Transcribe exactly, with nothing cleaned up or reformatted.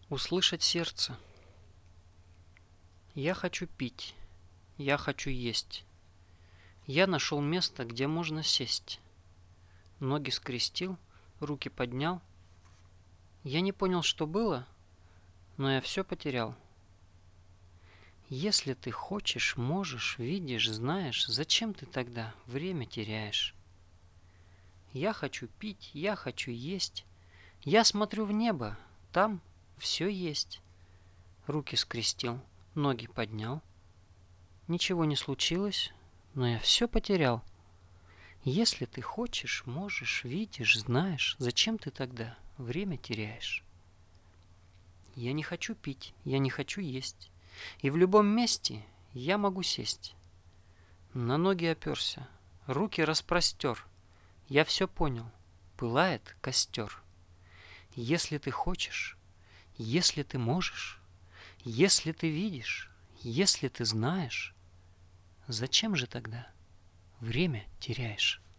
Услышать сердце. Я хочу пить, я хочу есть. Я нашел место, где можно сесть. Ноги скрестил, руки поднял. Я не понял, что было, но я все потерял. Если ты хочешь, можешь, видишь, знаешь, зачем ты тогда время теряешь? Я хочу пить, я хочу есть. Я смотрю в небо, там все есть. Руки скрестил, ноги поднял. Ничего не случилось, но я все потерял. Если ты хочешь, можешь, видишь, знаешь, зачем ты тогда время теряешь? Я не хочу пить, я не хочу есть. И в любом месте я могу сесть. На ноги оперся, руки распростер. Я все понял, пылает костер. Если ты хочешь, если ты можешь, если ты видишь, если ты знаешь, зачем же тогда время теряешь?